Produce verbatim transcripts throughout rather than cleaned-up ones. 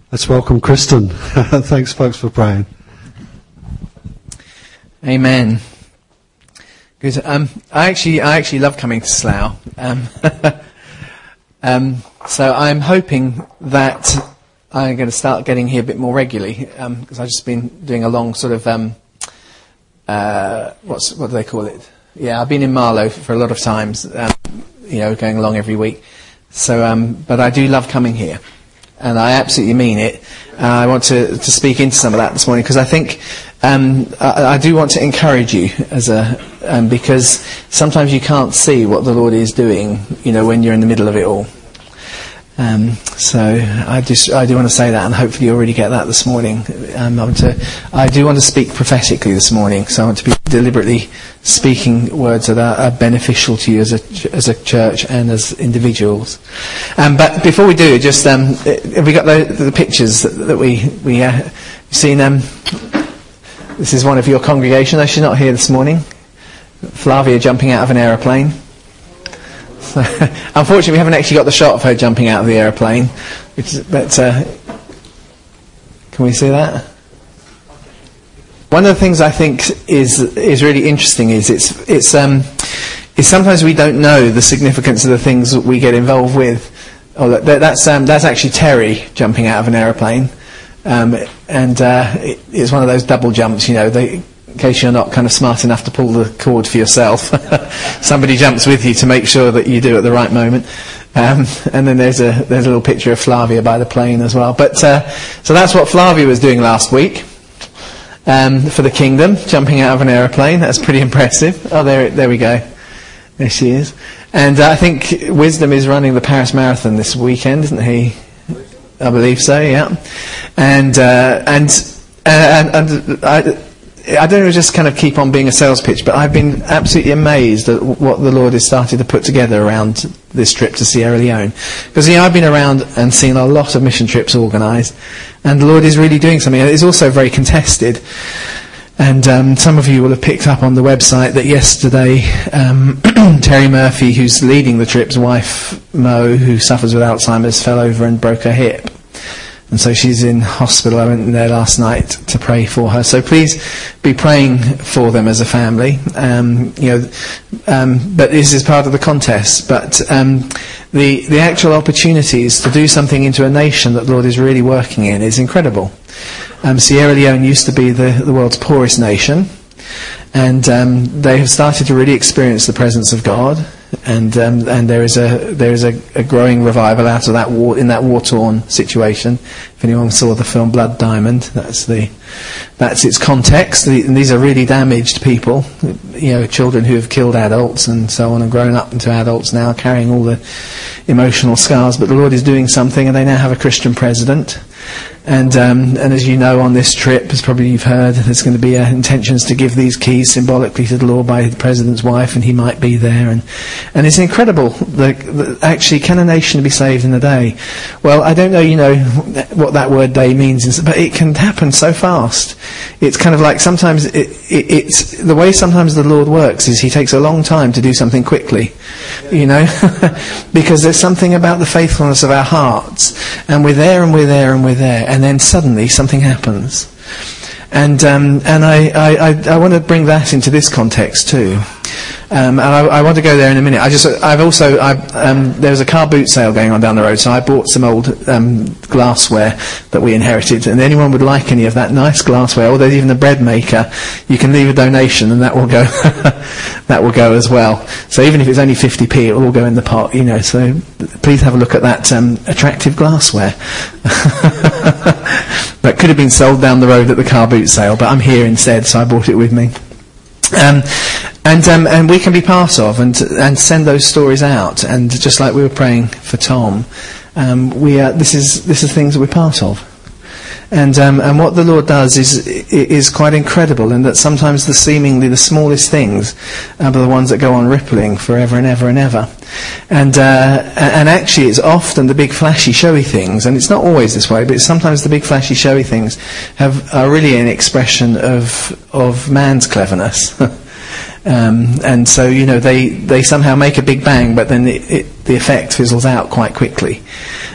Let's welcome Kristen. Thanks, folks, for praying. Amen. Good. Um, I actually, I actually love coming to Slough. Um, um, so I'm hoping that I'm going to start getting here a bit more regularly because um, I've just been doing a long sort of um, uh, what's what do they call it? Yeah, I've been in Marlow for a lot of times. Um, you know, going along every week. So, um, but I do love coming here. And I absolutely mean it. Uh, I want to, to speak into some of that this morning because I think um, I, I do want to encourage you as a um, because sometimes you can't see what the Lord is doing, you know, when you're in the middle of it all. Um, so I just I do want to say that, and hopefully you already get that this morning. Um, I want to I do want to speak prophetically this morning, so I want to be deliberately speaking words that are, are beneficial to you as a as a church and as individuals. Um, but before we do, just um, have we got the, the pictures that, that we we uh, seen? Um, this is one of your congregation. Though she's not here this morning. Flavia jumping out of an aeroplane. So, unfortunately, we haven't actually got the shot of her jumping out of the aeroplane. Which is, but uh, can we see that? One of the things I think is is really interesting is it's it's um is sometimes we don't know the significance of the things that we get involved with. Oh, that, that's um, that's actually Terry jumping out of an aeroplane, um, and uh, it, it's one of those double jumps. You know, they, in case you're not kind of smart enough to pull the cord for yourself, somebody jumps with you to make sure that you do at the right moment. Um, and then there's a there's a little picture of Flavia by the plane as well. But uh, so that's what Flavia was doing last week um, for the Kingdom, jumping out of an aeroplane. That's pretty impressive. Oh, there there we go. There she is. And uh, I think Wisdom is running the Paris Marathon this weekend, isn't he? I believe so. Yeah. And uh, and uh, and, and I. I don't know, just kind of keep on being a sales pitch, but I've been absolutely amazed at what the Lord has started to put together around this trip to Sierra Leone. Because, you know, I've been around and seen a lot of mission trips organised, and the Lord is really doing something. It's also very contested. And um, some of you will have picked up on the website that yesterday um, Terry Murphy, who's leading the trip's wife, Mo, who suffers with Alzheimer's, fell over and broke her hip. And so she's in hospital. I went in there last night to pray for her. So please be praying for them as a family. Um, you know, um, but this is part of the contest. But um, the the actual opportunities to do something into a nation that the Lord is really working in is incredible. Um, Sierra Leone used to be the, the world's poorest nation, and um, they have started to really experience the presence of God. And um, and there is a there is a, a growing revival out of that war in that war-torn situation. If anyone saw the film Blood Diamond, that's the that's its context. The, and these are really damaged people, you know, children who have killed adults and so on, and grown up into adults now, carrying all the emotional scars. But the Lord is doing something, and they now have a Christian president. And um, and as you know, on this trip, as probably you've heard, there's going to be uh, intentions to give these keys symbolically to the Lord by the president's wife, and he might be there. And and it's incredible. The, the, actually, can a nation be saved in a day? Well, I don't know, you know, what that word "day" means, but it can happen so fast. It's kind of like sometimes it, it, it's the way sometimes the Lord works is He takes a long time to do something quickly, you know, because there's something about the faithfulness of our hearts, and we're there and we're there and we're there. And then suddenly something happens, and um, and I, I, I, I want to bring that into this context too, um, and I, I want to go there in a minute. I just I've also I, um, there was a car boot sale going on down the road, so I bought some old um, glassware that we inherited. And anyone would like any of that nice glassware, or there's even a bread maker. You can leave a donation, and that will go that will go as well. So even if it's only fifty p, it will all go in the pot, you know. So please have a look at that um, attractive glassware. That could have been sold down the road at the car boot sale, but I'm here instead, so I brought it with me. Um, and um, and we can be part of and and send those stories out. And just like we were praying for Tom, um, we are, this is this is things that we're part of. And um, and what the Lord does is is quite incredible, in that sometimes the seemingly the smallest things are the ones that go on rippling forever and ever and ever. And uh, and actually, it's often the big flashy, showy things, and it's not always this way, but sometimes the big flashy, showy things have are really an expression of of man's cleverness. Um, and so, you know, they, they somehow make a big bang, but then it, it, the effect fizzles out quite quickly.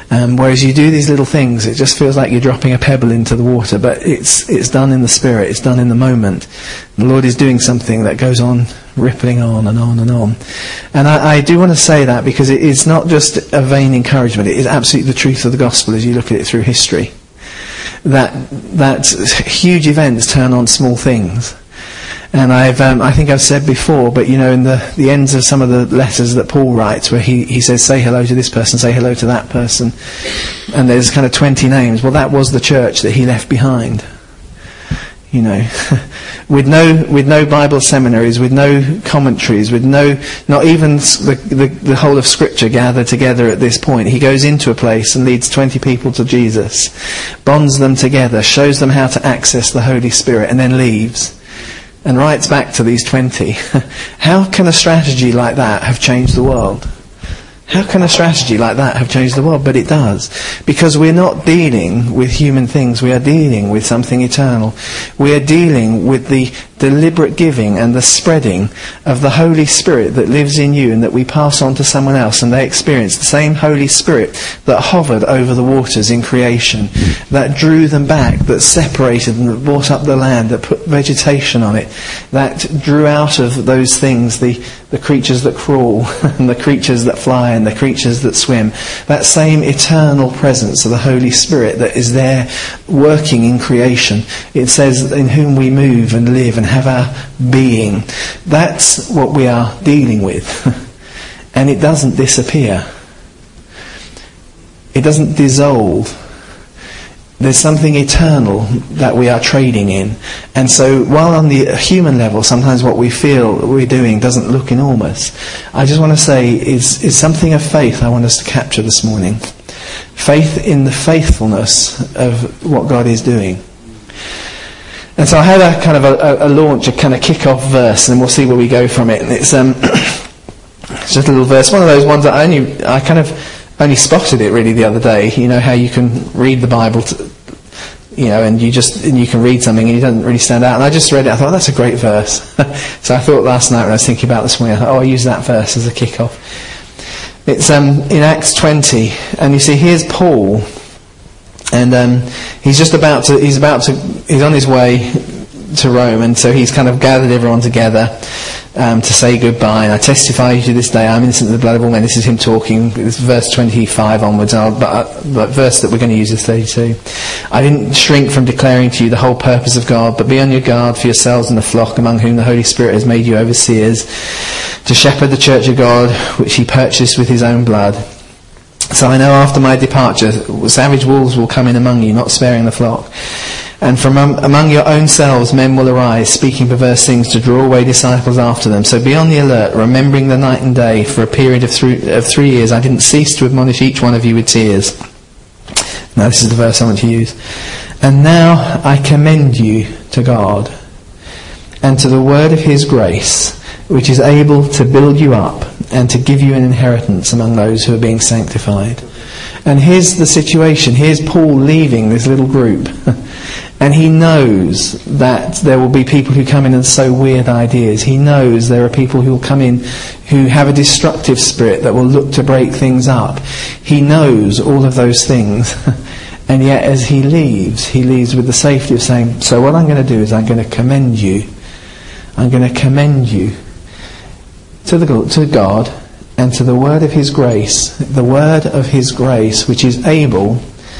Um, whereas you do these little things, it just feels like you're dropping a pebble into the water, but it's it's done in the Spirit, it's done in the moment. The Lord is doing something that goes on, rippling on and on and on. And I, I do want to say that because it is not just a vain encouragement, it is absolutely the truth of the gospel as you look at it through history. That that huge events turn on small things. And I've, um, I think I've said before, but you know, in the, the ends of some of the letters that Paul writes, where he, he says, say hello to this person, say hello to that person, and there's kind of twenty names. Well, that was the church that he left behind. You know, with no with no Bible seminaries, with no commentaries, with no, not even the, the the whole of Scripture gathered together at this point. He goes into a place and leads twenty people to Jesus, bonds them together, shows them how to access the Holy Spirit, and then leaves. And writes back to these twenty. How can a strategy like that have changed the world? How can a strategy like that have changed the world? But it does. Because we're not dealing with human things. We are dealing with something eternal. We are dealing with the deliberate giving and the spreading of the Holy Spirit that lives in you and that we pass on to someone else, and they experience the same Holy Spirit that hovered over the waters in creation, that drew them back, that separated them, that brought up the land, that put vegetation on it, that drew out of those things the, the creatures that crawl and the creatures that fly and the creatures that swim. That same eternal presence of the Holy Spirit that is there working in creation. It says, in whom we move and live and have our being. That's what we are dealing with. And it doesn't disappear. It doesn't dissolve. There's something eternal that we are trading in. And so while on the human level sometimes what we feel we're doing doesn't look enormous, I just want to say is, is something of faith I want us to capture this morning. Faith in the faithfulness of what God is doing. And so I had a kind of a, a launch, a kind of kick-off verse, and we'll see where we go from it. And it's um, it's just a little verse, one of those ones that I only, I kind of only spotted it really the other day. You know how you can read the Bible, to, you know, and you just and you can read something and it doesn't really stand out. And I just read it. I thought, that's a great verse. So I thought last night when I was thinking about this morning, I thought, oh, I'll use that verse as a kick-off. It's um, in Acts twenty, and you see here's Paul. And um, he's just about to, he's about to, he's on his way to Rome, and so he's kind of gathered everyone together um, to say goodbye. And I testify to this day, I'm innocent of the blood of all men. This is him talking, this verse twenty-five onwards, and but the verse that we're going to use is thirty-two. I didn't shrink from declaring to you the whole purpose of God, but be on your guard for yourselves and the flock among whom the Holy Spirit has made you overseers, to shepherd the church of God, which he purchased with his own blood. So I know after my departure, savage wolves will come in among you, not sparing the flock. And from um, among your own selves men will arise, speaking perverse things to draw away disciples after them. So be on the alert, remembering the night and day. For a period of, th- of three years I didn't cease to admonish each one of you with tears. Now this is the verse I want to use. And now I commend you to God and to the word of his grace, which is able to build you up and to give you an inheritance among those who are being sanctified. And here's the situation. Here's Paul leaving this little group. And he knows that there will be people who come in and sow weird ideas. He knows there are people who will come in who have a destructive spirit that will look to break things up. He knows all of those things. And yet as he leaves, he leaves with the safety of saying, so what I'm going to do is I'm going to commend you. I'm going to commend you to the to God and to the word of his grace, the word of his grace, which is able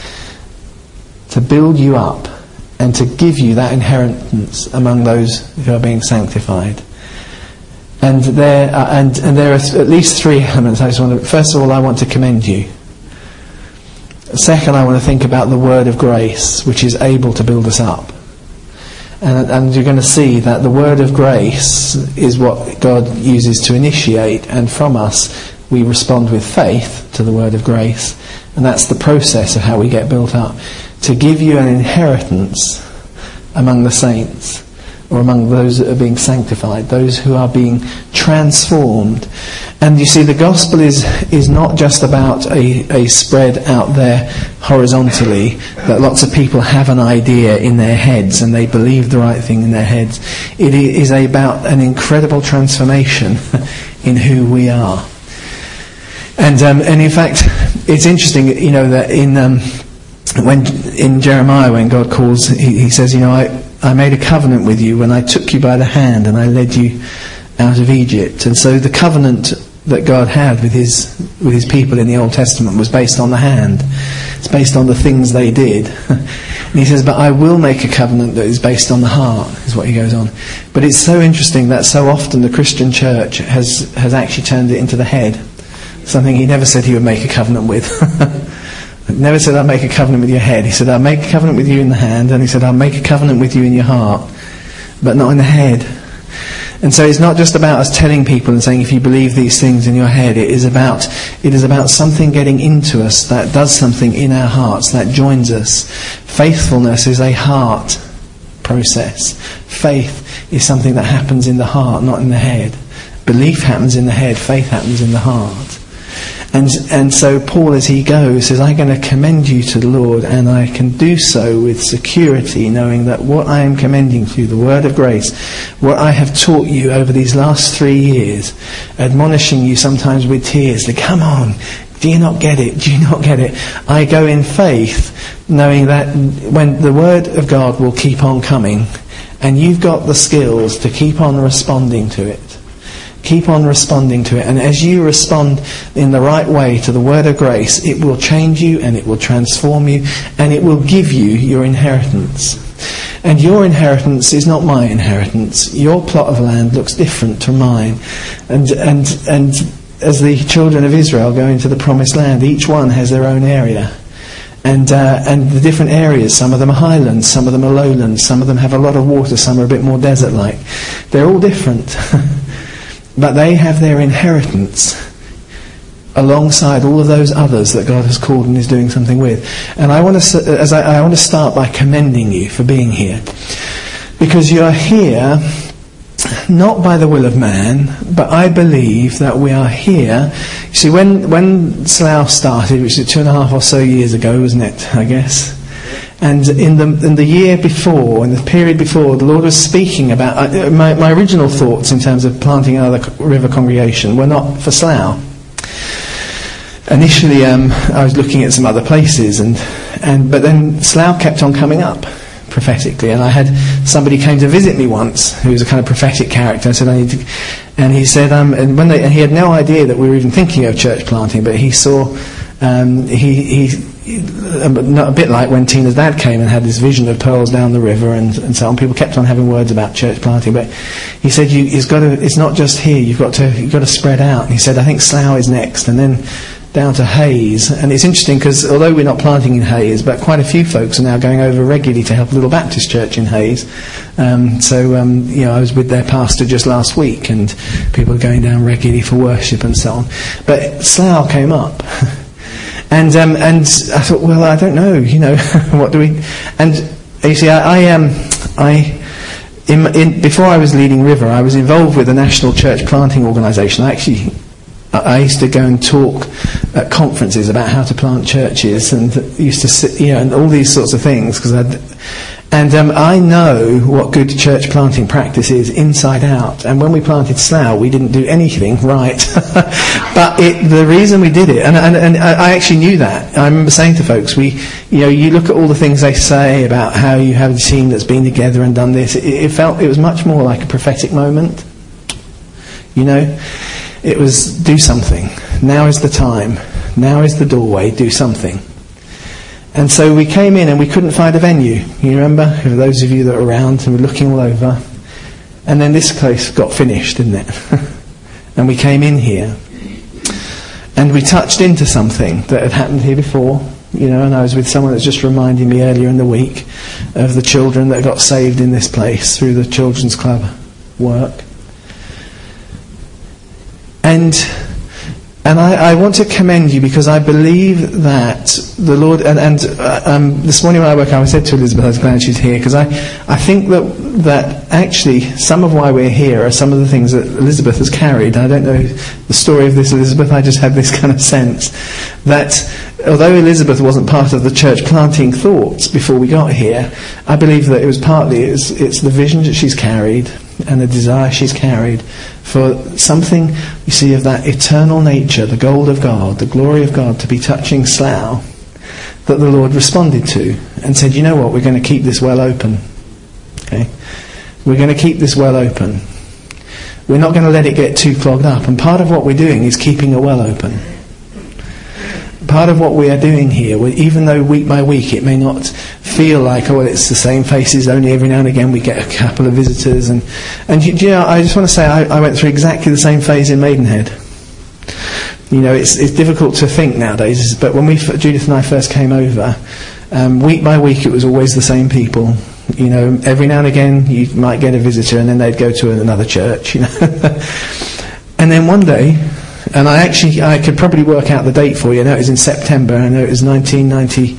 to build you up and to give you that inheritance among those who are being sanctified. And there are, and, and there are at least three elements. I just want to, first of all, I want to commend you. Second, I want to think about the word of grace, which is able to build us up. And, and you're going to see that the word of grace is what God uses to initiate, and from us we respond with faith to the word of grace, and that's the process of how we get built up. To give you an inheritance among the saints, or among those that are being sanctified, those who are being transformed. And you see, the gospel is is not just about a, a spread out there horizontally, that lots of people have an idea in their heads and they believe the right thing in their heads. It is about an incredible transformation in who we are. And um, and in fact, it's interesting, you know, that in um, when in Jeremiah, when God calls, he, he says, you know, I, I made a covenant with you when I took you by the hand and I led you out of Egypt. And so the covenant that God had with his with his people in the Old Testament was based on the hand. It's based on the things they did. And he says, but I will make a covenant that is based on the heart, is what he goes on. But it's so interesting that so often the Christian church has, has actually turned it into the head. Something he never said he would make a covenant with. Never said, I'll make a covenant with your head. He said, I'll make a covenant with you in the hand. And he said, I'll make a covenant with you in your heart, but not in the head. And so it's not just about us telling people and saying, if you believe these things in your head, it is about it is about something getting into us that does something in our hearts, that joins us. Faithfulness is a heart process. Faith is something that happens in the heart, not in the head. Belief happens in the head, faith happens in the heart. And and so Paul, as he goes, says, I'm going to commend you to the Lord, and I can do so with security, knowing that what I am commending to you, the word of grace, what I have taught you over these last three years, admonishing you sometimes with tears, to come on, do you not get it? Do you not get it? I go in faith, knowing that when the word of God will keep on coming, and you've got the skills to keep on responding to it. Keep on responding to it, and as you respond in the right way to the word of grace, it will change you and it will transform you and it will give you your inheritance. And your inheritance is not my inheritance. Your plot of land looks different to mine. And and and as the children of Israel go into the promised land, each one has their own area. And uh, and the different areas, some of them are highlands, some of them are lowlands, some of them have a lot of water, some are a bit more desert-like. They're all different. But they have their inheritance alongside all of those others that God has called and is doing something with. And I want to, as I, I want to start by commending you for being here, because you are here not by the will of man, but I believe that we are here. You see, when when Slough started, which was two and a half or so years ago, wasn't it? I guess. And in the in the year before, in the period before, the Lord was speaking about uh, my, my original thoughts in terms of planting another river congregation were not for Slough. Initially, um, I was looking at some other places, and and but then Slough kept on coming up prophetically, and I had somebody came to visit me once who was a kind of prophetic character. I said, I need to, and he said, um, and when they, and he had no idea that we were even thinking of church planting, but he saw, um, he he. A bit like when Tina's dad came and had this vision of pearls down the river and, and so on. People kept on having words about church planting, but he said, you, it's got to, it's not just here. You've got to, you've got to spread out. And he said, I think Slough is next, and then down to Hayes. And it's interesting because although we're not planting in Hayes, but quite a few folks are now going over regularly to help a little Baptist church in Hayes. Um, so um, you know, I was with their pastor just last week, and people are going down regularly for worship and so on. But Slough came up. And um, and I thought, well, I don't know, you know, what do we? And you see, I, I um, I in, in, before I was leading River, I was involved with a national church planting organisation. I actually, I used to go and talk at conferences about how to plant churches, and used to sit, you know, and all these sorts of things. Because I'd, and um, I know what good church planting practice is inside out. And when we planted Slough, we didn't do anything right. But it, the reason we did it, and, and, and I actually knew that. I remember saying to folks, we, you know, you look at all the things they say about how you have a team that's been together and done this. It, it felt it was much more like a prophetic moment. You know, it was do something. Now is the time. Now is the doorway. Do something. And so we came in and we couldn't find a venue. You remember, for those of you that were around, and were looking all over. And then this place got finished, didn't it? And we came in here. And we touched into something that had happened here before. You know, and I was with someone that's just reminding me earlier in the week of the children that got saved in this place through the Children's Club work. And... And I, I want to commend you because I believe that the Lord, and, and uh, um, this morning when I woke up, I said to Elizabeth, I was glad she's here, because I, I think that that actually some of why we're here are some of the things that Elizabeth has carried. I don't know the story of this, Elizabeth, I just had this kind of sense that although Elizabeth wasn't part of the church planting thoughts before we got here, I believe that it was partly, it's, it's the vision that she's carried, and the desire she's carried for something, you see, of that eternal nature, the gold of God, the glory of God, to be touching Slough, that the Lord responded to and said, you know what, we're going to keep this well open. Okay? We're going to keep this well open. We're not going to let it get too clogged up. And part of what we're doing is keeping a well open. Part of what we are doing here, even though week by week it may not feel like, oh, well, it's the same faces, only every now and again we get a couple of visitors. And, and you, you know, I just want to say I, I went through exactly the same phase in Maidenhead. You know, it's, it's difficult to think nowadays, but when we, Judith and I first came over, um, week by week it was always the same people. You know, every now and again you might get a visitor and then they'd go to another church, you know. And then one day, and I actually, I could probably work out the date for you. I know it was in September. I know it was nineteen ninety,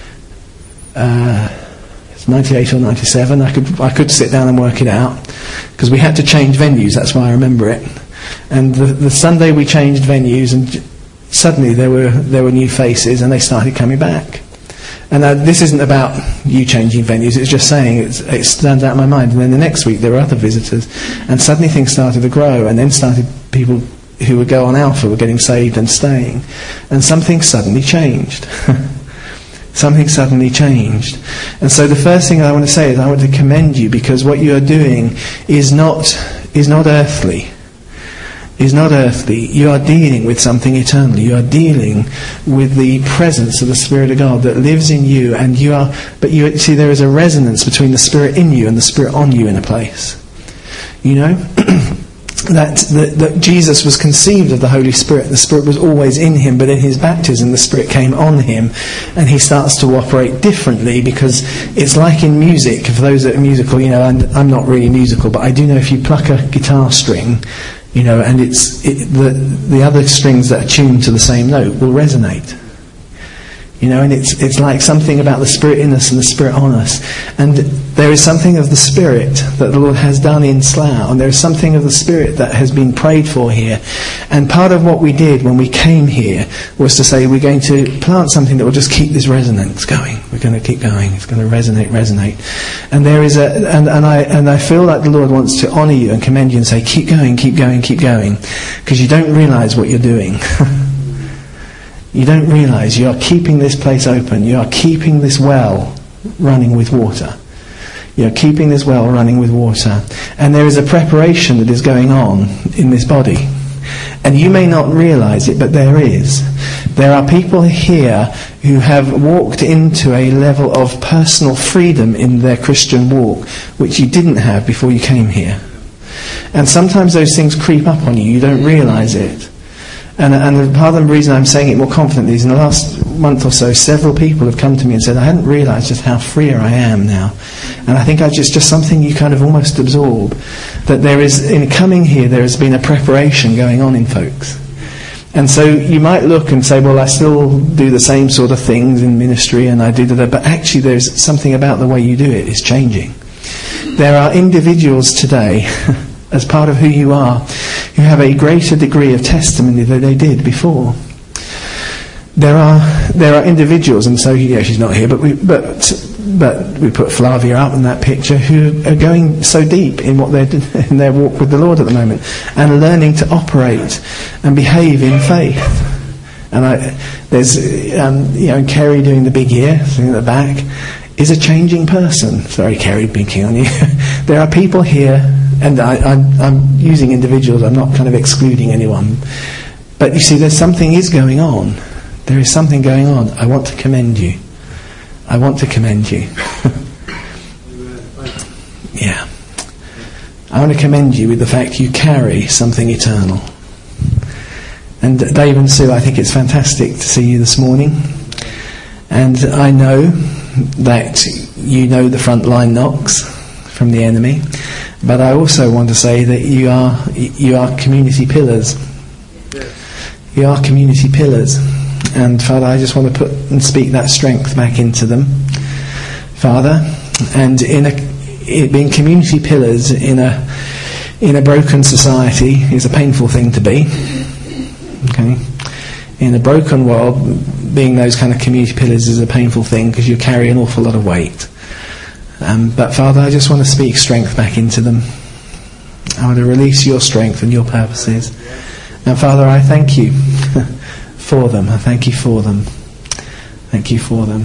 uh, it's ninety-eight or ninety-seven. I could, I could sit down and work it out because we had to change venues. That's why I remember it. And the, the Sunday we changed venues, and suddenly there were there were new faces, and they started coming back. And uh, this isn't about you changing venues. It's just saying it's, it stands out in my mind. And then the next week there were other visitors, and suddenly things started to grow, and then started people who would go on Alpha were getting saved and staying, and something suddenly changed. Something suddenly changed. And so the first thing I want to say is I want to commend you, because what you are doing is not is not earthly. Is not earthly. You are dealing with something eternal. You are dealing with the presence of the Spirit of God that lives in you, and you are. But you see, there is a resonance between the Spirit in you and the Spirit on you in a place. You know. That, that, that Jesus was conceived of the Holy Spirit. The Spirit was always in him, but in his baptism the Spirit came on him, and he starts to operate differently, because it's like in music. For those that are musical, you know, I'm, I'm not really musical, but I do know if you pluck a guitar string, you know, and it's it, the the other strings that are tuned to the same note will resonate. You know, and it's it's like something about the Spirit in us and the Spirit on us. And there is something of the Spirit that the Lord has done in Slough, and there is something of the Spirit that has been prayed for here. And part of what we did when we came here was to say we're going to plant something that will just keep this resonance going. We're going to keep going. It's going to resonate, resonate. And there is a and, and I and I feel like the Lord wants to honour you and commend you and say, keep going, keep going, keep going, because you don't realise what you're doing. You don't realise you are keeping this place open. You are keeping this well running with water. You are keeping this well running with water. And there is a preparation that is going on in this body. And you may not realise it, but there is. There are people here who have walked into a level of personal freedom in their Christian walk, which you didn't have before you came here. And sometimes those things creep up on you. You don't realise it. And, and part of the reason I'm saying it more confidently is in the last month or so, several people have come to me and said, I hadn't realised just how freer I am now. And I think I just, just something you kind of almost absorb. That there is, in coming here, there has been a preparation going on in folks. And so you might look and say, well, I still do the same sort of things in ministry and I do that, but actually there's something about the way you do it is changing. There are individuals today, as part of who you are, who have a greater degree of testimony than they did before. There are there are individuals, and so yeah, she's not here, but we but but we put Flavia up in that picture, who are going so deep in what they're in their walk with the Lord at the moment, and learning to operate and behave in faith. And I, there's um, you know Kerry doing the big ear thing at the back is a changing person. Sorry, Kerry, binking on you. There are people here. And I, I'm, I'm using individuals, I'm not kind of excluding anyone. But you see, there's something is going on. There is something going on. I want to commend you. I want to commend you. Yeah. I want to commend you with the fact you carry something eternal. And Dave and Sue, I think it's fantastic to see you this morning. And I know that you know the frontline knocks from the enemy. But I also want to say that you are you are community pillars. You are community pillars. And Father, I just want to put and speak that strength back into them, Father. And in a it, being community pillars in a in a broken society is a painful thing to be. Okay, in a broken world, being those kind of community pillars is a painful thing because you carry an awful lot of weight. Um, but Father, I just want to speak strength back into them. I want to release your strength and your purposes. And Father, I thank you for them. I thank you for them. Thank you for them.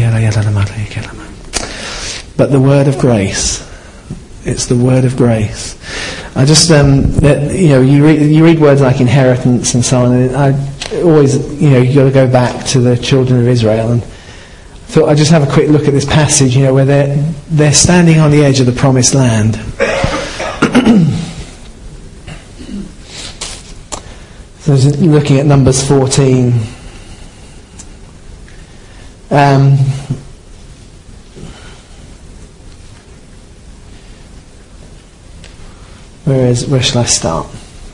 But the word of grace, it's the word of grace. I just, um, that, you know, you read, you read words like inheritance and so on, and I always, you know, you've got to go back to the children of Israel, and I thought I'd just have a quick look at this passage, you know, where they're, they're standing on the edge of the promised land. So looking at Numbers fourteen. Um, where is where shall I start?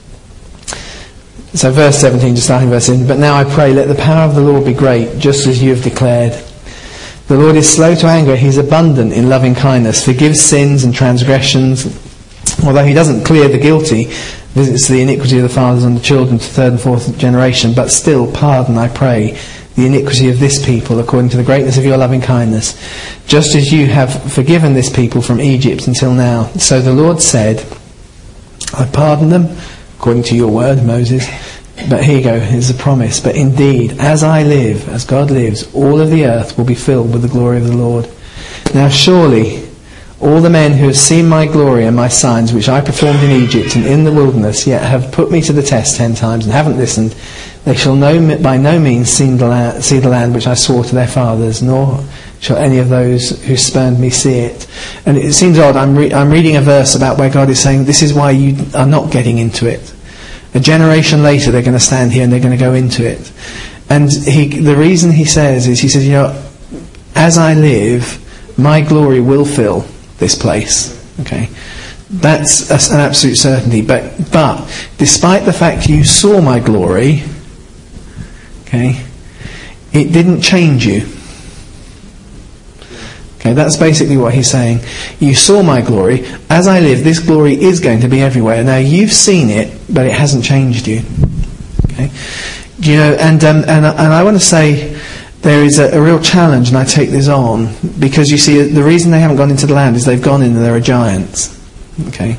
So verse seventeen, just starting verse seventeen. But now I pray, let the power of the Lord be great, just as you have declared. The Lord is slow to anger, he is abundant in loving kindness, forgives sins and transgressions. Although he doesn't clear the guilty, visits the iniquity of the fathers on the children to third and fourth generation, but still pardon, I pray, the iniquity of this people according to the greatness of your loving kindness, just as you have forgiven this people from Egypt until now. So the Lord said, I pardon them according to your word, Moses. But here you go, here's a promise. But indeed, as I live, as God lives, all of the earth will be filled with the glory of the Lord. Now surely all the men who have seen my glory and my signs which I performed in Egypt and in the wilderness, yet have put me to the test ten times and haven't listened, they shall no, by no means see the, land, see the land which I swore to their fathers, nor shall any of those who spurned me see it. And it seems odd, I'm, re- I'm reading a verse about where God is saying, this is why you are not getting into it. A generation later they're going to stand here and they're going to go into it. And he, the reason he says is, he says, you know, as I live, my glory will fill this place. Okay, that's, that's an absolute certainty. But but despite the fact you saw my glory, okay, it didn't change you. Okay, that's basically what he's saying. You saw my glory. As I live, this glory is going to be everywhere. Now you've seen it, but it hasn't changed you. Okay, you know, and um, and and I want to say, there is a, a real challenge, and I take this on, because you see, the reason they haven't gone into the land is they've gone in and there are giants. Okay?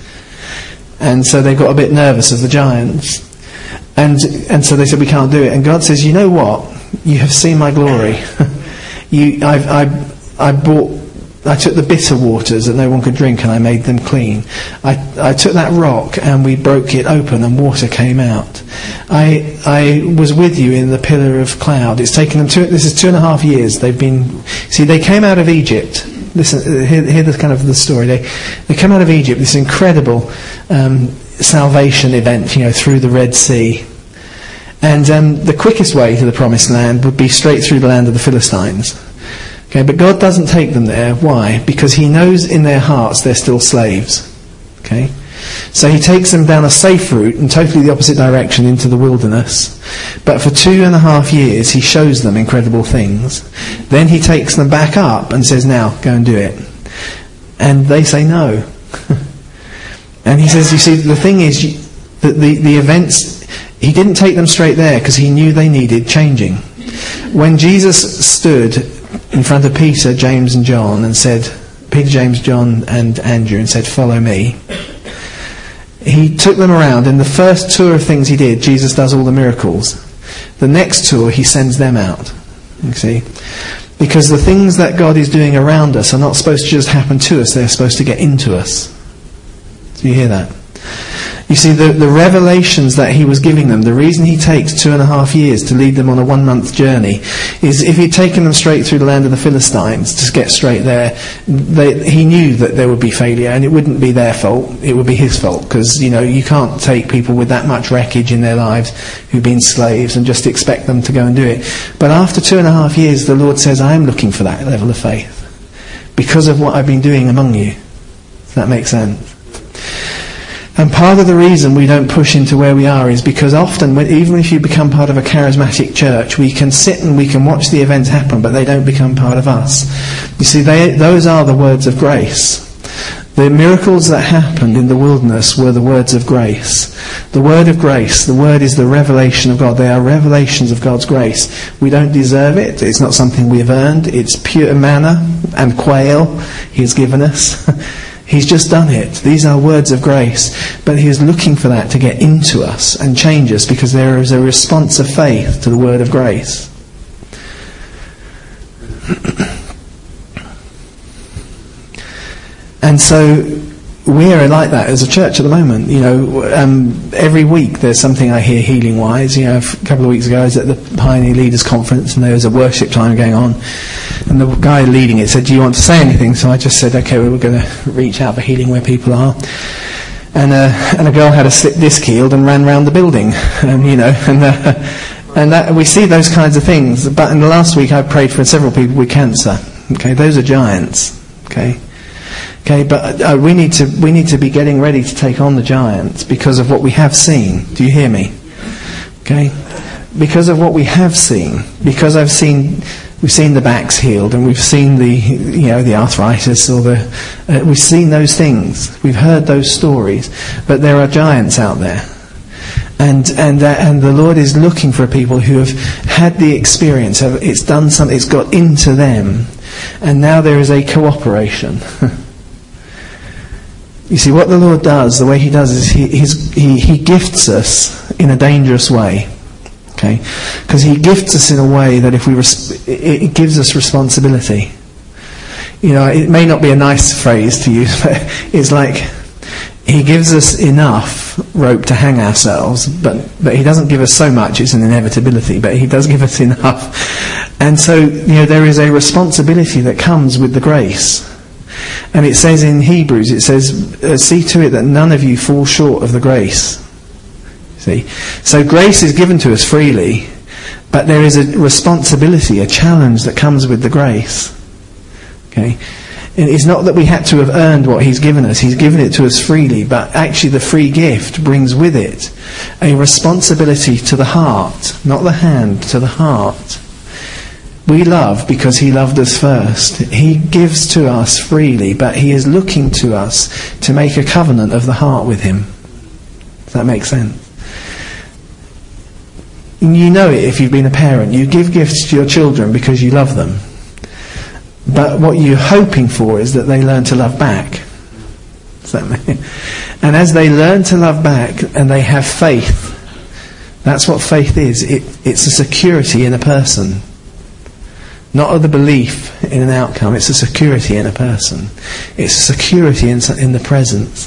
And so they got a bit nervous of the giants. And and so they said, we can't do it. And God says, you know what? You have seen my glory. you, I've, I, I brought, I took the bitter waters that no one could drink and I made them clean. I, I took that rock and we broke it open and water came out. I I was with you in the pillar of cloud. It's taken them two, this is two and a half years. They've been, see, they came out of Egypt. Listen, hear, hear the kind of the story. They they come out of Egypt, this incredible um, salvation event, you know, through the Red Sea. And um, the quickest way to the promised land would be straight through the land of the Philistines. Okay, but God doesn't take them there. Why? Because he knows in their hearts they're still slaves. Okay? So he takes them down a safe route in totally the opposite direction into the wilderness. But for two and a half years he shows them incredible things. Then he takes them back up and says, now, go and do it. And they say no. And he says, you see, the thing is, you, the, the, the events, he didn't take them straight there because he knew they needed changing. When Jesus stood in front of Peter, James and John and said, Peter, James, John and Andrew, and said, follow me, he took them around. In the first tour of things he did, Jesus does all the miracles. The next tour, he sends them out. You see? Because the things that God is doing around us are not supposed to just happen to us, they're supposed to get into us. Do you hear that? You see, the, the revelations that he was giving them, the reason he takes two and a half years to lead them on a one-month journey is if he'd taken them straight through the land of the Philistines to get straight there, they, he knew that there would be failure, and it wouldn't be their fault, it would be his fault, because, you know, you can't take people with that much wreckage in their lives who've been slaves and just expect them to go and do it. But after two and a half years, the Lord says, I am looking for that level of faith because of what I've been doing among you. Does that make sense? And part of the reason we don't push into where we are is because often, when, even if you become part of a charismatic church, we can sit and we can watch the events happen, but they don't become part of us. You see, they, those are the words of grace. The miracles that happened in the wilderness were the words of grace. The word of grace, the word is the revelation of God. They are revelations of God's grace. We don't deserve it. It's not something we've earned. It's pure manna and quail He's given us. He's just done it. These are words of grace. But he is looking for that to get into us and change us, because there is a response of faith to the word of grace. And so we're like that as a church at the moment. You know, um, every week there's something I hear healing-wise. You know, a couple of weeks ago I was at the Pioneer Leaders Conference, and there was a worship time going on. And the guy leading it said, "Do you want to say anything?" So I just said, "Okay, well, we're going to reach out for healing where people are." And uh, and a girl had a slip disc healed and ran round the building. Um, you know, and uh, and that, we see those kinds of things. But in the last week I prayed for several people with cancer. Okay, those are giants. Okay. Okay, but uh, we need to we need to be getting ready to take on the giants because of what we have seen. Do you hear me? Okay, because of what we have seen. Because I've seen, we've seen the backs healed, and we've seen the you know the arthritis, or the uh, we've seen those things. We've heard those stories, but there are giants out there, and and uh, and the Lord is looking for people who have had the experience of it's done something, it's got into them, and now there is a cooperation. You see, what the Lord does, the way He does is He he's, he, he gifts us in a dangerous way. Okay? Because He gifts us in a way that if we res- it, it gives us responsibility. You know, it may not be a nice phrase to use, but it's like He gives us enough rope to hang ourselves, but, but He doesn't give us so much, it's an inevitability, but He does give us enough. And so, you know, there is a responsibility that comes with the grace. And it says in Hebrews, it says, uh, see to it that none of you fall short of the grace. See? So grace is given to us freely, but there is a responsibility, a challenge that comes with the grace. Okay? And it's not that we had to have earned what He's given us. He's given it to us freely, but actually the free gift brings with it a responsibility to the heart, not the hand, to the heart. We love because He loved us first. He gives to us freely, but He is looking to us to make a covenant of the heart with Him. Does that make sense? You know it if you've been a parent. You give gifts to your children because you love them. But what you're hoping for is that they learn to love back. Does that mean? And as they learn to love back and they have faith, that's what faith is. It, it's a security in a person. Not of the belief in an outcome, it's a security in a person. It's a security in, in the presence.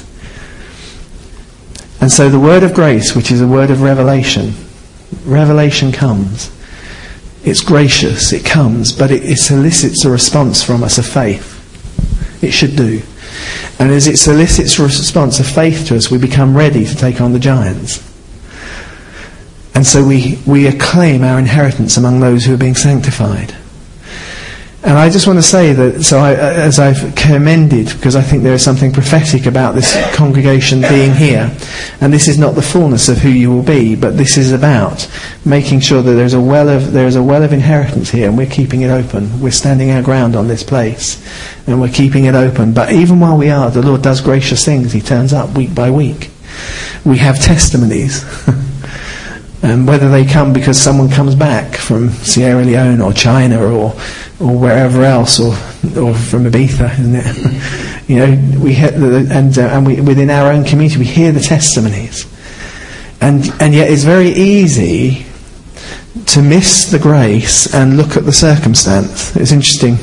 And so the word of grace, which is a word of revelation, revelation comes. It's gracious, it comes, but it, it solicits a response from us of faith. It should do. And as it solicits a response of faith to us, we become ready to take on the giants. And so we, we acclaim our inheritance among those who are being sanctified. And I just want to say that, so I, as I've commended, because I think there is something prophetic about this congregation being here, and this is not the fullness of who you will be, but this is about making sure that there's a well of there is a well of inheritance here, and we're keeping it open. We're standing our ground on this place, and we're keeping it open. But even while we are, the Lord does gracious things. He turns up week by week. We have testimonies. And whether they come because someone comes back from Sierra Leone or China or or wherever else, or or from Ibiza, isn't it? You know, we hear the, and uh, and we within our own community we hear the testimonies, and and yet it's very easy to miss the grace and look at the circumstance. It's interesting.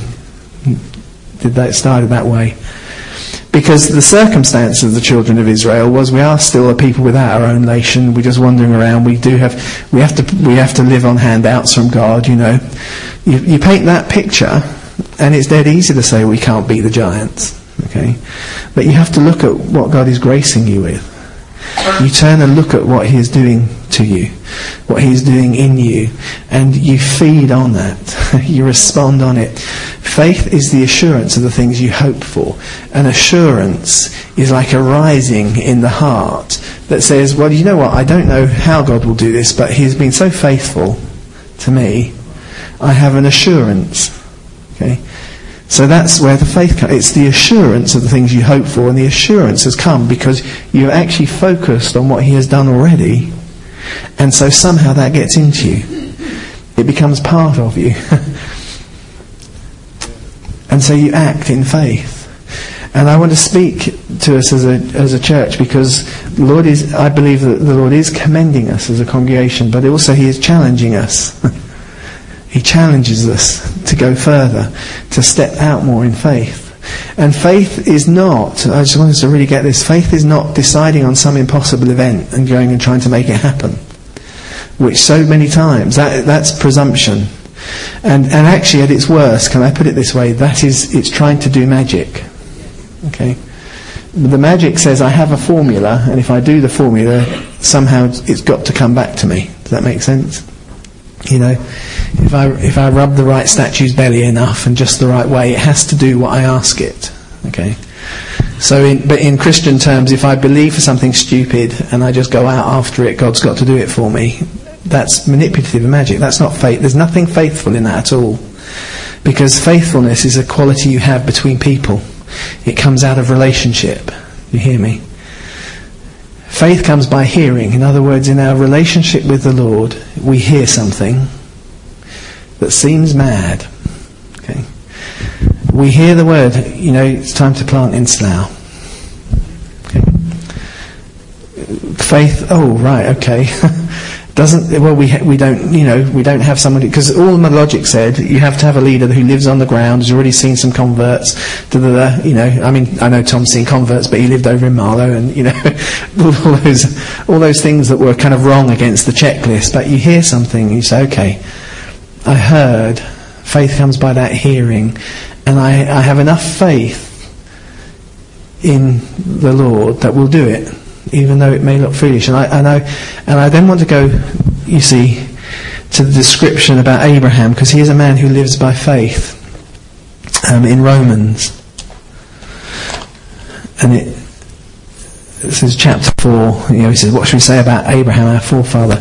Did that started that way? Because the circumstance of the children of Israel was, we are still a people without our own nation. We're just wandering around. We do have, we have to, we have to live on handouts from God. You know, you, you paint that picture, and it's dead easy to say we can't beat the giants. Okay, but you have to look at what God is gracing you with. You turn and look at what He is doing to you, what He is doing in you, and you feed on that. You respond on it. Faith is the assurance of the things you hope for. An assurance is like a rising in the heart that says, well, you know what, I don't know how God will do this, but He's been so faithful to me. I have an assurance. Okay? So that's where the faith comes. It's the assurance of the things you hope for, and the assurance has come because you've actually focused on what He has done already, and so somehow that gets into you. It becomes part of you. And so you act in faith. And I want to speak to us as a as a church, because the Lord is, I believe that the Lord is commending us as a congregation, but also He is challenging us. He challenges us to go further, to step out more in faith. And faith is not, I just want us to really get this, faith is not deciding on some impossible event and going and trying to make it happen. Which so many times, that that's presumption. And and actually at its worst, can I put it this way, that is, it's trying to do magic. Okay? The magic says I have a formula, and if I do the formula, somehow it's got to come back to me. Does that make sense? You know, if I if I rub the right statue's belly enough and just the right way, it has to do what I ask it. Okay? So, in, but in Christian terms, if I believe for something stupid and I just go out after it, God's got to do it for me. That's manipulative magic. That's not faith. There's nothing faithful in that at all. Because faithfulness is a quality you have between people. It comes out of relationship. You hear me? Faith comes by hearing. In other words, in our relationship with the Lord, we hear something that seems mad. Okay? We hear the word, you know, it's time to plant in Slough. Okay? Faith, oh, right, okay. Doesn't, well, we ha- we don't, you know, we don't have somebody, because all my logic said you have to have a leader who lives on the ground, has already seen some converts, da, da, da, you know, I mean, I know Tom's seen converts, but he lived over in Marlow, and, you know, all those, all those things that were kind of wrong against the checklist. But you hear something, and you say, okay, I heard. Faith comes by that hearing, and I, I have enough faith in the Lord that will do it, even though it may look foolish. And I, and I, and I then want to go, you see, to the description about Abraham, because he is a man who lives by faith. Um, in Romans, and it, this is chapter four. You know, he says, "What should we say about Abraham, our forefather?"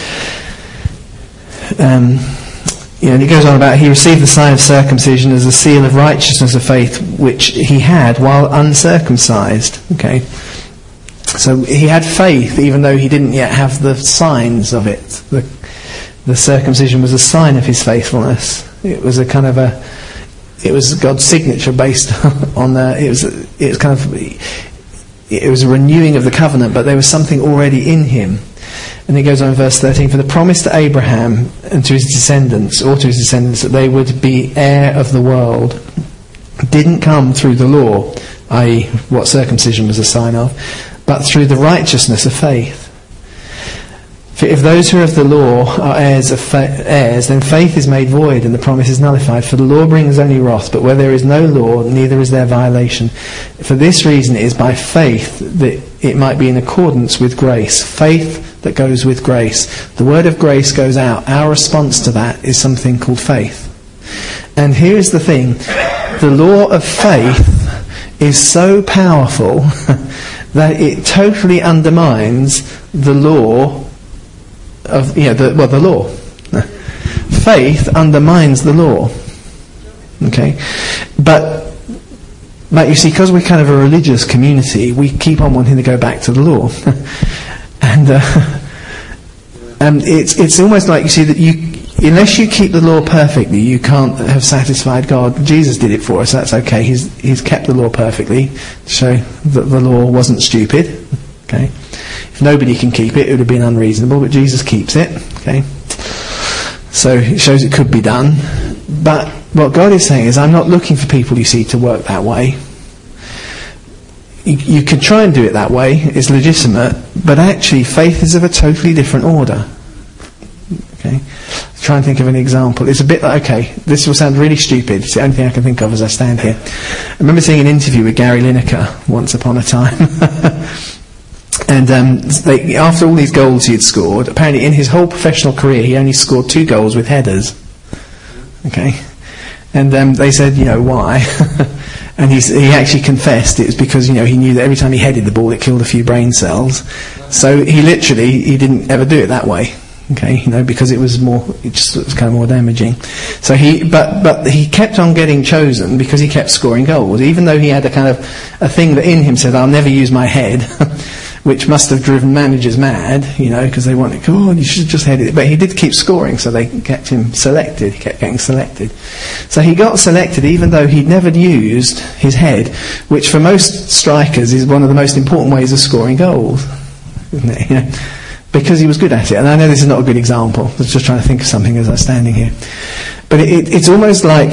Um, you know, and he goes on about he received the sign of circumcision as a seal of righteousness of faith, which he had while uncircumcised. Okay. So he had faith even though he didn't yet have the signs of it. The, the circumcision was a sign of his faithfulness. It was a kind of a, it was God's signature based on the, it was, it was kind of, it was a renewing of the covenant, but there was something already in him. And he goes on in verse thirteen, for the promise to Abraham and to his descendants, or to his descendants, that they would be heir of the world, didn't come through the law, that is what circumcision was a sign of, but through the righteousness of faith. For if those who are of the law are heirs of fa- heirs, then faith is made void and the promise is nullified. For the law brings only wrath, but where there is no law, neither is there violation. For this reason it is by faith that it might be in accordance with grace. Faith that goes with grace. The word of grace goes out. Our response to that is something called faith. And here is the thing. The law of faith is so powerful that it totally undermines the law of, yeah, the, well, the law. Faith undermines the law. Okay? But, but you see, because we're kind of a religious community, we keep on wanting to go back to the law. and uh, and it's it's almost like, you see, that you, unless you keep the law perfectly, you can't have satisfied God. Jesus did it for us, that's okay. He's he's kept the law perfectly to show that the law wasn't stupid. Okay? If nobody can keep it, it would have been unreasonable, but Jesus keeps it. Okay? So it shows it could be done. But what God is saying is, I'm not looking for people, you see, to work that way. You, you can try and do it that way, it's legitimate, but actually faith is of a totally different order. Okay? Try and think of an example. It's a bit like, okay, this will sound really stupid. It's the only thing I can think of as I stand here. I remember seeing an interview with Gary Lineker once upon a time. And um, they, after all these goals he had scored, apparently in his whole professional career he only scored two goals with headers. Okay? And um, they said, you know, why? And he's, he actually confessed it was because, you know, he knew that every time he headed the ball it killed a few brain cells. So he literally, he didn't ever do it that way. Okay, you know, because it was more, it just was kind of more damaging. So he, but but he kept on getting chosen because he kept scoring goals, even though he had a kind of a thing that in him said, "I'll never use my head." which must have driven managers mad, you know, because they wanted, come on, you should have just headed it. But he did keep scoring, so they kept him selected. He kept getting selected. So he got selected even though he'd never used his head, which for most strikers is one of the most important ways of scoring goals, isn't it? You know, because he was good at it. And I know this is not a good example. I was just trying to think of something as I was standing here. But it, it, it's almost like,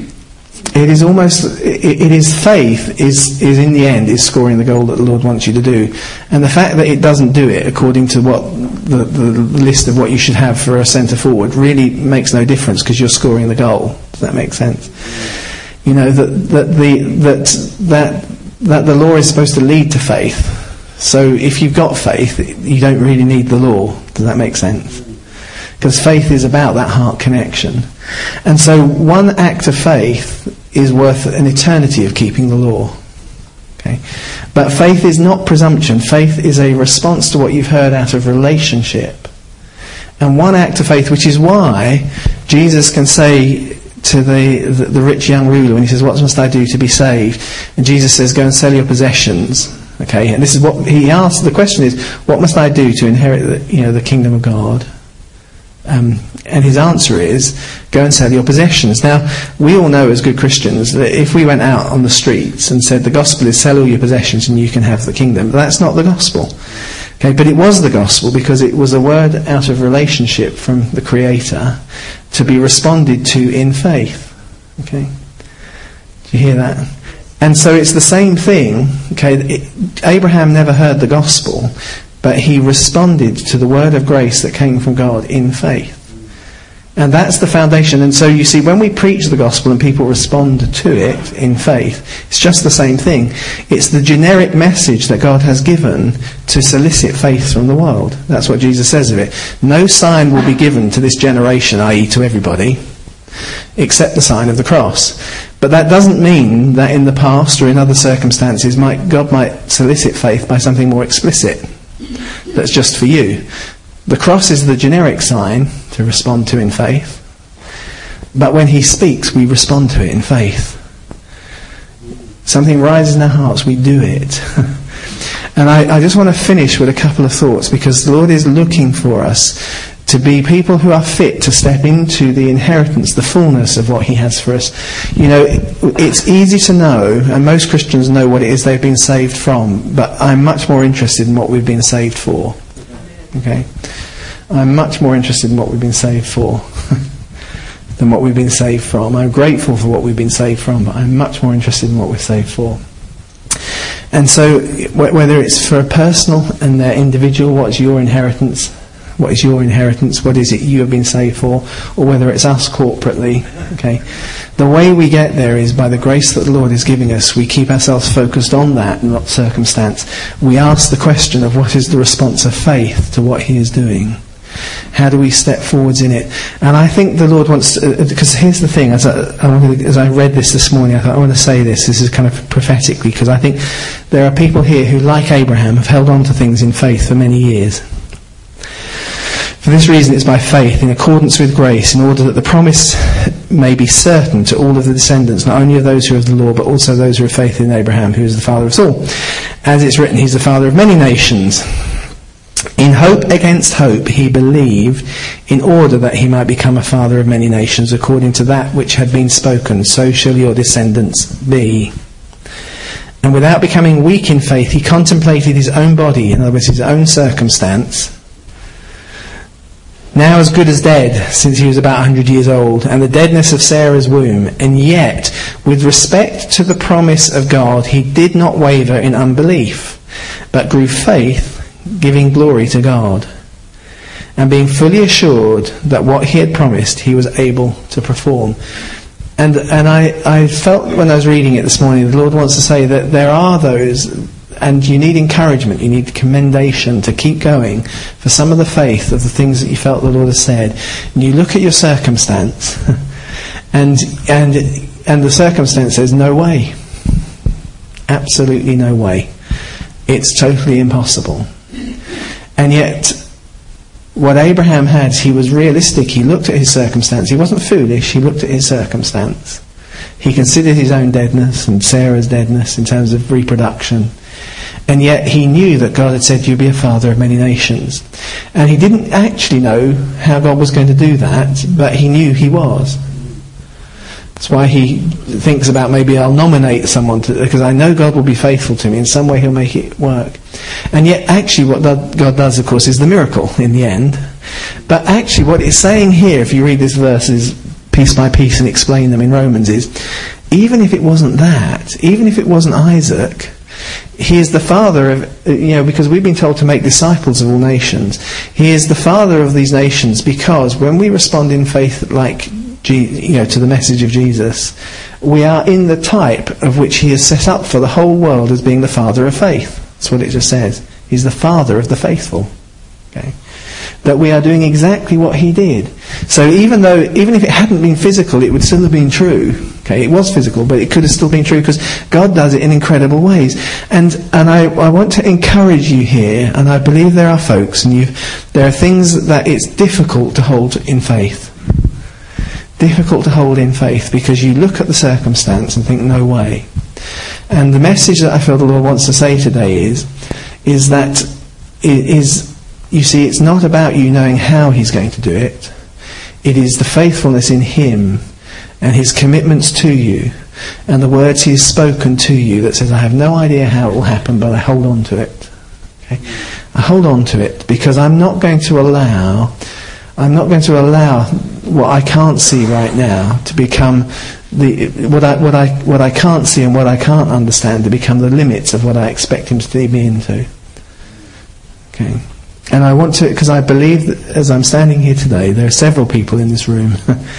it is almost, it, it is faith is, is in the end, is scoring the goal that the Lord wants you to do. And the fact that it doesn't do it according to what the, the list of what you should have for a centre forward really makes no difference because you're scoring the goal. Does that make sense? You know, that, that, the, that, that, that the law is supposed to lead to faith. So if you've got faith, you don't really need the law. Does that make sense? Because faith is about that heart connection. And so one act of faith is worth an eternity of keeping the law. Okay? But faith is not presumption. Faith is a response to what you've heard out of relationship. And one act of faith, which is why Jesus can say to the, the, the rich young ruler when he says, what must I do to be saved? And Jesus says, go and sell your possessions. Okay, and this is what he asked. The question is, what must I do to inherit the, you know, the kingdom of God? Um, and his answer is, go and sell your possessions. Now, we all know as good Christians that if we went out on the streets and said the gospel is sell all your possessions and you can have the kingdom, that's not the gospel. Okay, but it was the gospel because it was a word out of relationship from the Creator to be responded to in faith. Okay, do you hear that? And so it's the same thing. Okay, it, Abraham never heard the gospel, but he responded to the word of grace that came from God in faith. And that's the foundation. And so you see, when we preach the gospel and people respond to it in faith, it's just the same thing. It's the generic message that God has given to solicit faith from the world. That's what Jesus says of it. No sign will be given to this generation, that is to everybody, except the sign of the cross. But that doesn't mean that in the past or in other circumstances might, God might solicit faith by something more explicit that's just for you. The cross is the generic sign to respond to in faith. But when he speaks, we respond to it in faith. Something rises in our hearts, we do it. And I, I just want to finish with a couple of thoughts, because the Lord is looking for us to be people who are fit to step into the inheritance, the fullness of what he has for us. You know, it, it's easy to know, and most Christians know what it is they've been saved from, but I'm much more interested in what we've been saved for. Okay? I'm much more interested in what we've been saved for than what we've been saved from. I'm grateful for what we've been saved from, but I'm much more interested in what we're saved for. And so, whether it's for a personal and their individual, what's your inheritance? What is your inheritance? What is it you have been saved for? Or whether it's us corporately. Okay, the way we get there is by the grace that the Lord is giving us. We keep ourselves focused on that, not circumstance. We ask the question of what is the response of faith to what he is doing. How do we step forwards in it? And I think the Lord wants to, because here's the thing, as I, as I read this this morning, I thought I want to say this, this is kind of prophetically, because I think there are people here who, like Abraham, have held on to things in faith for many years. For this reason it's by faith, in accordance with grace, in order that the promise may be certain to all of the descendants, not only of those who have the law, but also those who have faith in Abraham, who is the father of us all. As it's written, he's the father of many nations. In hope against hope he believed, in order that he might become a father of many nations, according to that which had been spoken, so shall your descendants be. And without becoming weak in faith, he contemplated his own body, in other words his own circumstance, now as good as dead, since he was about one hundred years old, and the deadness of Sarah's womb. And yet, with respect to the promise of God, he did not waver in unbelief, but grew faith, giving glory to God, and being fully assured that what he had promised he was able to perform. And and I, I felt when I was reading it this morning, the Lord wants to say that there are those, and you need encouragement, you need commendation to keep going for some of the faith of the things that you felt the Lord has said. And you look at your circumstance, and and and the circumstance says, no way. Absolutely no way. It's totally impossible. And yet, what Abraham had, he was realistic. He looked at his circumstance. He wasn't foolish. He looked at his circumstance. He considered his own deadness and Sarah's deadness in terms of reproduction. And yet he knew that God had said, you'll be a father of many nations. And he didn't actually know how God was going to do that, but he knew he was. That's why he thinks about, maybe I'll nominate someone, to, because I know God will be faithful to me. In some way he'll make it work. And yet actually what God does, of course, is the miracle in the end. But actually what it's saying here, if you read this verses piece by piece and explain them in Romans, is even if it wasn't that, even if it wasn't Isaac, he is the father of, you know, because we've been told to make disciples of all nations. He is the father of these nations because when we respond in faith, like, you know, to the message of Jesus, we are in the type of which he has set up for the whole world as being the father of faith. That's what it just says. He's the father of the faithful. Okay, that we are doing exactly what he did. So even though, even if it hadn't been physical, it would still have been true. Okay, it was physical, but it could have still been true because God does it in incredible ways. And and I, I want to encourage you here, and I believe there are folks, and you, there are things that it's difficult to hold in faith. Difficult to hold in faith because you look at the circumstance and think, no way. And the message that I feel the Lord wants to say today is, is that it is, you see, it's not about you knowing how he's going to do it. It is the faithfulness in him and his commitments to you and the words he has spoken to you that says, I have no idea how it will happen, but I hold on to it. Okay? I hold on to it because I'm not going to allow, I'm not going to allow what I can't see right now to become the what I what I what I can't see and what I can't understand to become the limits of what I expect him to lead me into. Okay. And I want to, because I believe that as I'm standing here today, there are several people in this room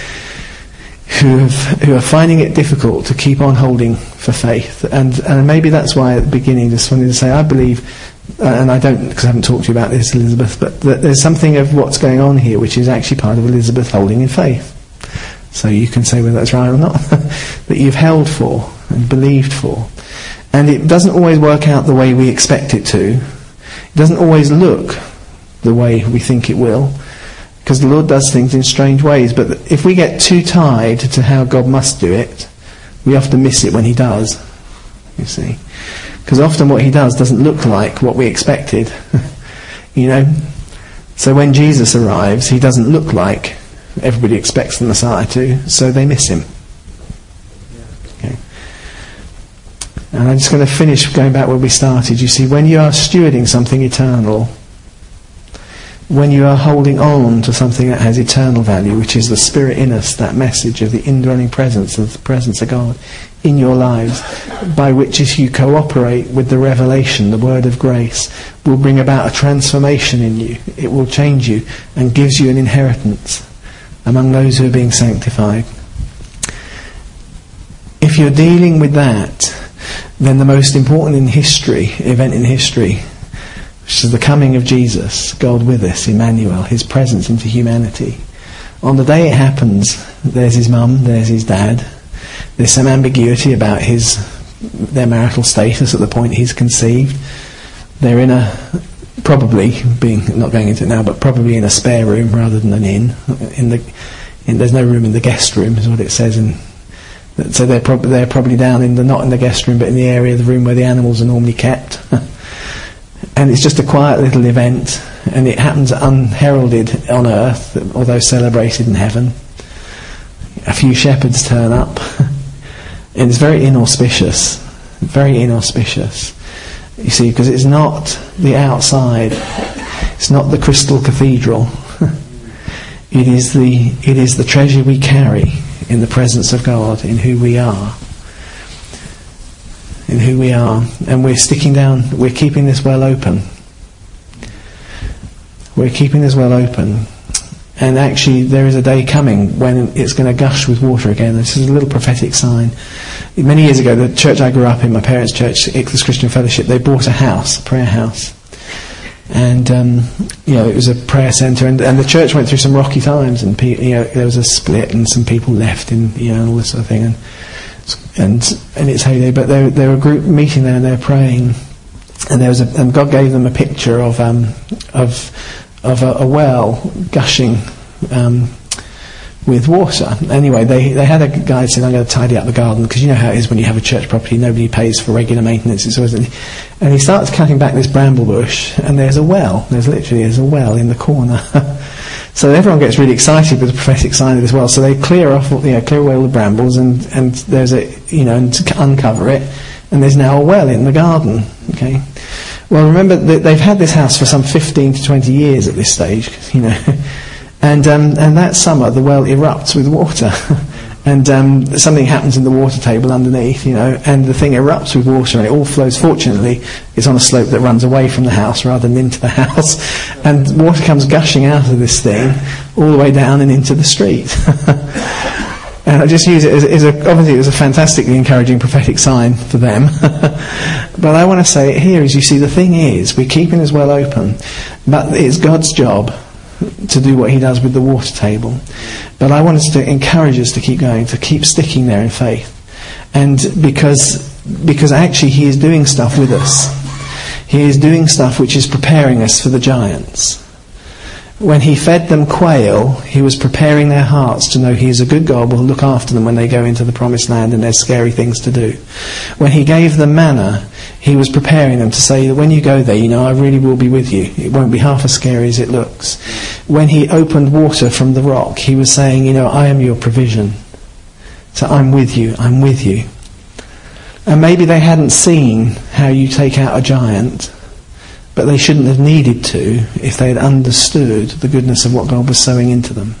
who have, who are finding it difficult to keep on holding for faith. And, and maybe that's why at the beginning I just wanted to say, I believe, uh, and I don't, because I haven't talked to you about this, Elizabeth, but that there's something of what's going on here which is actually part of Elizabeth holding in faith. So you can say whether that's right or not, that you've held for and believed for. And it doesn't always work out the way we expect it to. It doesn't always look the way we think it will, because the Lord does things in strange ways. But if we get too tied to how God must do it, we often miss it when he does, you see. Because often what he does doesn't look like what we expected, you know. So when Jesus arrives, he doesn't look like everybody expects the Messiah to, so they miss him. Okay. And I'm just going to finish going back where we started. You see, when you are stewarding something eternal, when you are holding on to something that has eternal value, which is the Spirit in us, that message of the indwelling presence, of the presence of God in your lives, by which if you cooperate with the revelation, the word of grace, will bring about a transformation in you. It will change you and gives you an inheritance among those who are being sanctified. If you're dealing with that, then the most important in history, event in history, which is the coming of Jesus, God with us, Emmanuel, his presence into humanity. On the day it happens, there's his mum, there's his dad. There's some ambiguity about his their marital status at the point he's conceived. They're in a, probably, being not going into it now, but probably in a spare room rather than an inn. In the, in, there's no room in the guest room, is what it says. In, so they're, prob- they're probably down in the, not in the guest room, but in the area of the room where the animals are normally kept. And it's just a quiet little event, and it happens unheralded on earth, although celebrated in heaven. A few shepherds turn up, and it's very inauspicious, very inauspicious. You see, because it's not the outside, it's not the crystal cathedral. It is the it is the treasure we carry in the presence of God, in who we are. In who we are, and we're sticking down, we're keeping this well open. We're keeping this well open. And actually there is a day coming when it's going to gush with water again. This is a little prophetic sign. Many years ago, the church I grew up in, my parents' church, Ichthus Christian Fellowship, they bought a house, a prayer house. And, um, you know, it was a prayer centre, and, and the church went through some rocky times, and, pe- you know, there was a split, and some people left, and, you know, and all this sort of thing. And, and and it's heyday, but they they were a group meeting there and they were praying, and there was a, and God gave them a picture of um of of a, a well gushing um with water. Anyway, they, they had a guy saying, I'm going to tidy up the garden, because you know how it is when you have a church property, nobody pays for regular maintenance. It's always, and he starts cutting back this bramble bush, and there's a well. There's literally there's a well in the corner. So everyone gets really excited with the prophetic sign of this well. So they clear off, you know, clear away all the brambles, and, and there's a, you know, and to uncover it, and there's now a well in the garden. Okay. Well, remember that they've had this house for some fifteen to twenty years at this stage, you know. And um, and that summer the well erupts with water, and um, something happens in the water table underneath, you know, and the thing erupts with water, and it all flows. Fortunately, it's on a slope that runs away from the house rather than into the house, and water comes gushing out of this thing all the way down and into the street. And I just use it as, as a, obviously it was a fantastically encouraging prophetic sign for them. But I want to say it here is, you see, the thing is, we're keeping this well open, but it's God's job to do what he does with the water table. But I want us to encourage us to keep going, to keep sticking there in faith. And because because actually he is doing stuff with us. He is doing stuff which is preparing us for the giants. When he fed them quail, he was preparing their hearts to know he is a good God, will look after them when they go into the promised land and there's scary things to do. When he gave them manna, he was preparing them to say that when you go there, you know, I really will be with you. It won't be half as scary as it looks. When he opened water from the rock, he was saying, you know, I am your provision. So I'm with you, I'm with you. And maybe they hadn't seen how you take out a giant, but they shouldn't have needed to if they had understood the goodness of what God was sowing into them.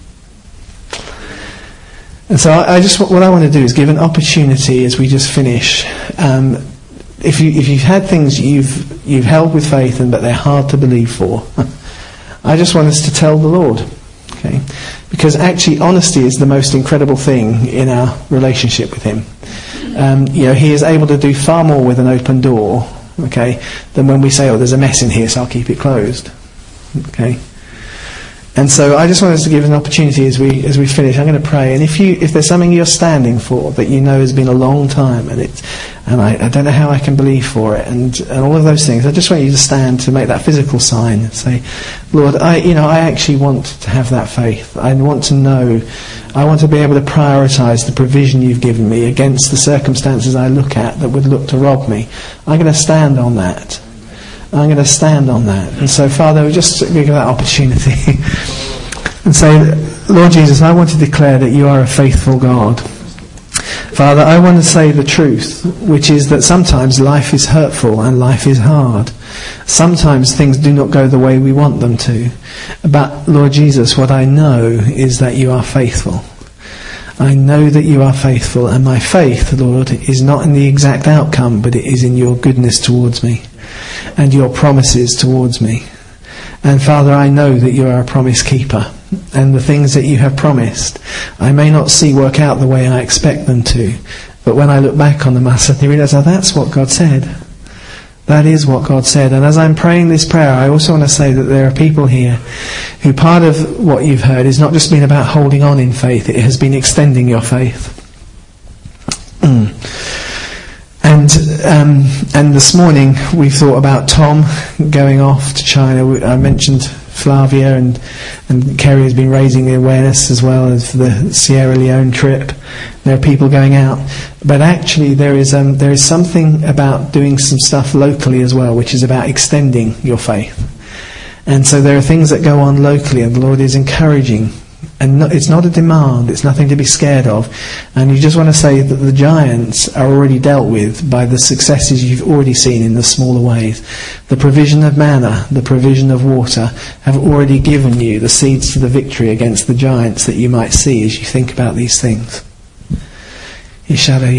And so I, I just what I want to do is give an opportunity as we just finish. Um, if you if you've had things you've you've held with faith and but they're hard to believe for, I just want us to tell the Lord, okay? Because actually honesty is the most incredible thing in our relationship with Him. Um, you know, He is able to do far more with an open door, okay, than when we say, oh, there's a mess in here, so I'll keep it closed. Okay. And so I just want us to give an opportunity as we as we finish. I'm going to pray, and if you if there's something you're standing for that you know has been a long time, and it's and I, I don't know how I can believe for it, and, and all of those things, I just want you to stand to make that physical sign and say, Lord, I you know I actually want to have that faith. I want to know. I want to be able to prioritise the provision you've given me against the circumstances I look at that would look to rob me. I'm going to stand on that. I'm going to stand on that. And so, Father, we just give that opportunity and say, Lord Jesus, I want to declare that you are a faithful God. Father, I want to say the truth, which is that sometimes life is hurtful and life is hard. Sometimes things do not go the way we want them to. But, Lord Jesus, what I know is that you are faithful. I know that you are faithful, and my faith, Lord, is not in the exact outcome, but it is in your goodness towards me and your promises towards me. And Father, I know that you are a promise keeper, and the things that you have promised I may not see work out the way I expect them to, but when I look back on them I suddenly realise, oh, that's what God said. That is what God said. And as I'm praying this prayer, I also want to say that there are people here who part of what you've heard has not just been about holding on in faith, it has been extending your faith. And um, and this morning we've thought about Tom going off to China. I mentioned Flavia, and and Kerry has been raising the awareness as well as for the Sierra Leone trip. There are people going out, but actually there is um, there is something about doing some stuff locally as well, which is about extending your faith. And so there are things that go on locally, and the Lord is encouraging. And no, it's not a demand, it's nothing to be scared of. And you just want to say that the giants are already dealt with by the successes you've already seen in the smaller ways. The provision of manna, the provision of water, have already given you the seeds to the victory against the giants that you might see as you think about these things. And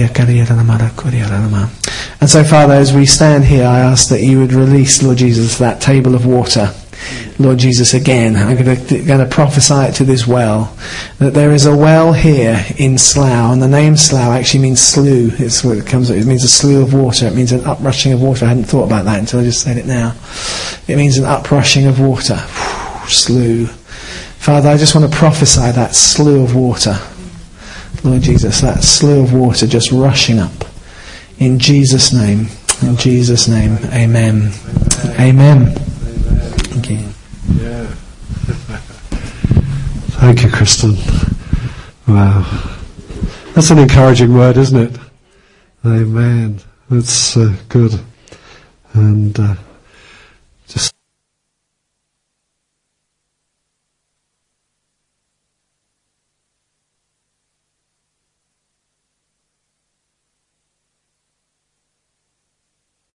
so, Father, as we stand here, I ask that you would release, Lord Jesus, that table of water. Lord Jesus, again, I'm going to, going to prophesy it to this well, that there is a well here in Slough, and the name Slough actually means slough. It's what it comes. It means a slough of water. It means an uprushing of water. I hadn't thought about that until I just said it now. It means an uprushing of water. Slough. Father, I just want to prophesy that slough of water. Lord Jesus, that slough of water just rushing up. In Jesus' name. In Jesus' name. Amen. Amen. Thank you. Yeah. Thank you, Kristen. Wow. That's an encouraging word, isn't it? Amen. That's uh, good. And uh,